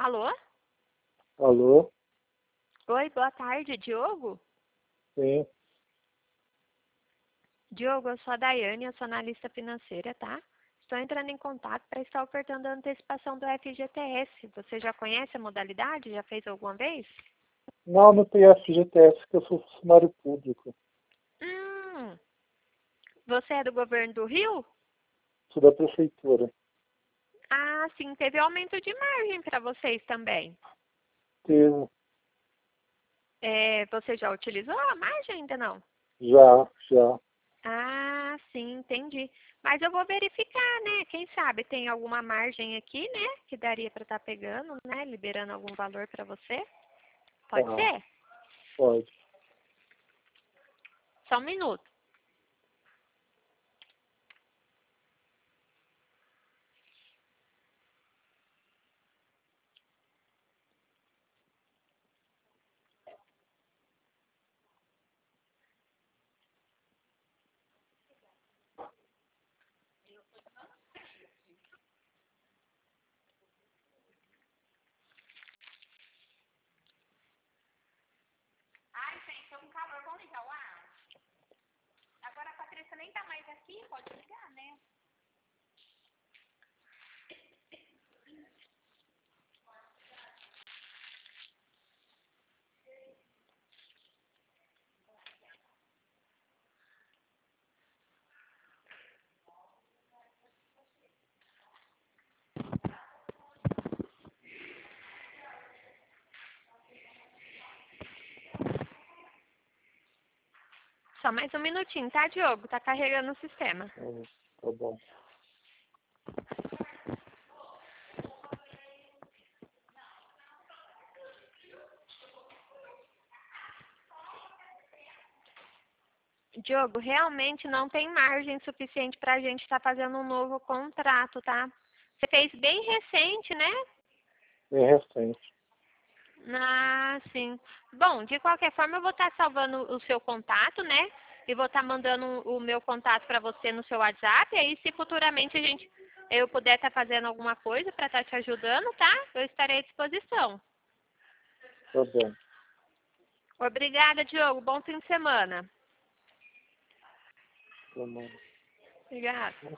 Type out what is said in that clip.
Alô? Alô? Oi, boa tarde, Diogo? Sim. Diogo, eu sou a Daiane, eu sou analista financeira, tá? Estou entrando em contato para estar ofertando a antecipação do FGTS. Você já conhece a modalidade? Já fez alguma vez? Não tem FGTS, que eu sou funcionário público. Hum, você é do governo do Rio? Sou da prefeitura. Ah, sim, teve aumento de margem para vocês também. Teve. Você já utilizou a margem ainda não? Já. Ah, sim, entendi. Mas eu vou verificar, né? Quem sabe tem alguma margem aqui, né? Que daria para estar pegando, né? Liberando algum valor para você. Pode Tá, ser? pode. Só um minuto. Ai, gente, tô com calor. Vamos ligar o ar? Agora a Patrícia nem tá mais aqui, pode ligar, né? Só mais um minutinho, tá, Diogo? Tá carregando o sistema. Tá bom. Diogo, realmente não tem margem suficiente para a gente estar fazendo um novo contrato, tá? Você fez bem recente, né? Bem recente. Ah, sim. Bom, de qualquer forma, eu vou estar salvando o seu contato, né? E vou estar mandando o meu contato para você no seu WhatsApp. E aí, se futuramente eu puder estar fazendo alguma coisa para estar te ajudando, tá? Eu estarei à disposição. Tá bom. Obrigada, Diogo. Bom fim de semana. Tá bom. Obrigada.